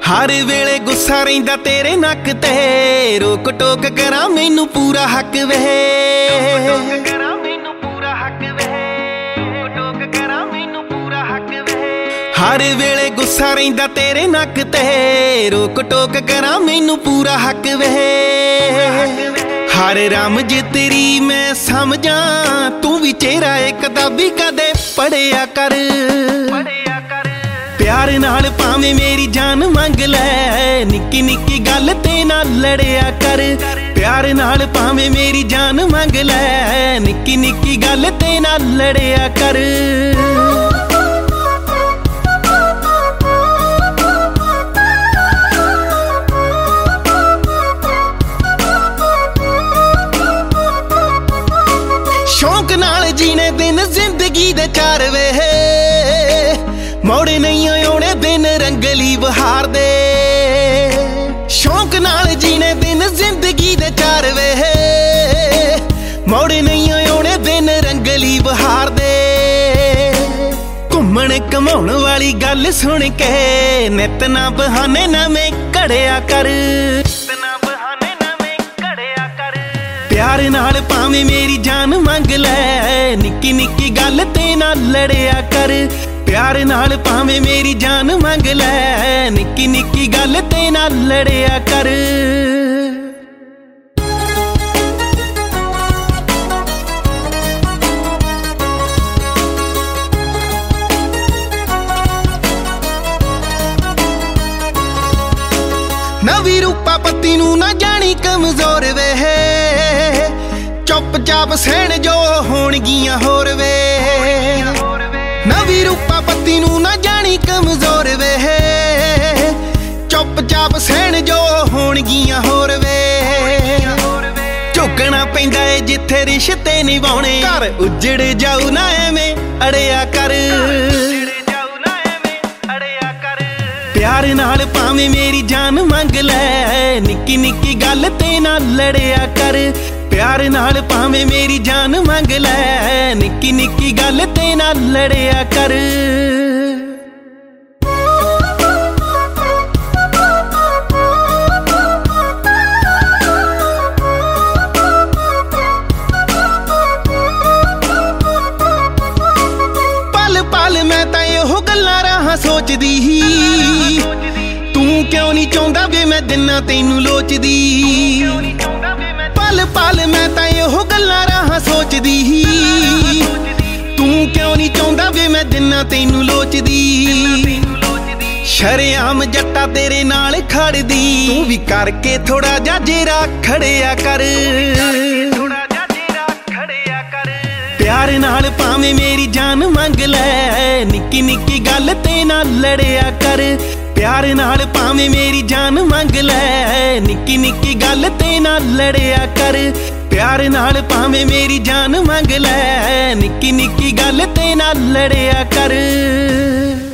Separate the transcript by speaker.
Speaker 1: हर वेले गुस्सा रहिंदा तेरे नक ते, रोक टोक करा मैनू पूरा हक वे। हर वेले गुस्सा रहिंदा तेरे नक ते, रोक टोक करा मैनू पूरा हक वे। हर राम जे तेरी मैं समझा, तू भी चेहरा एक किताबी कदे पढ़िया कर। प्यार नाल भावें मेरी जान मंग लै, निक्की निक्की गल ते ना लड़िया कर। प्यार नाल भावें मेरी जान मंग लै, निक्की निक्की गल ते ना लड़िया कर। शौक नाल जीने दिन जिंदगी दे चार वे, मोड़े नहीं आने दिन रंगली बहार दे। शौक नाल जीने दिन जिंदगी दे चार वे, मोड़े नहीं आने दिन रंगली बहार दे। घूमण घमाउण वाली गल सुन के नित ना बहाने नवें घड़िया कर। प्यार नाल भावें मेरी जान मंग लै, निक्की निक्की गल ते ना लड़िया कर। प्यार नाल भावें मेरी जान मंग लै, निक्की निक्की गल ते ना लड़िया कर। नवी रूपा पत्ती नू ना जानी कमजोर वे, चुप चाप सहन जो होणगियां होर वे। नवी रूपा पत्ती नू ना जानी कमजोर वे, चुप चाप सहन जो होणगियां होर वे। झुकना पैंदा है जिथे रिश्ते निभाउणे, घर उजड़ जाऊ ना एवें अड़िया कर। प्यार नाल भावें मेरी जान मंग लै, निक्की निक्की गल ते ना लड़िया कर। प्यार नाल भावें मेरी जान मंग लै, निक्की निक्की गल ते ना लड़िया कर। पल पल मैं तां इहो गल्लां राहां सोचदी, तू क्यों नहीं चाहुंदा वे मैं दिना तैनू लोचदी। पल पल मैं तां इहो गल्लां राहां सोचदी, तू क्यों नहीं चाहुंदा वे मैं दिना तैनू लोचदी। शरेआम जट्टा तेरे नाल खड़दी, तू भी करके थोड़ा जा जेरा खड़िया कर। प्यार नाल भावें मेरी जान मंग लै, निक्की निक्की गल ते ना लड़िया कर। प्यार नाल भावें मेरी जान मंग लै, निक्की निक्की गल ते ना लड़िया कर। प्यार नाल भावें मेरी जान मंग लै, निक्की निक्की गल ते ना लड़िया कर।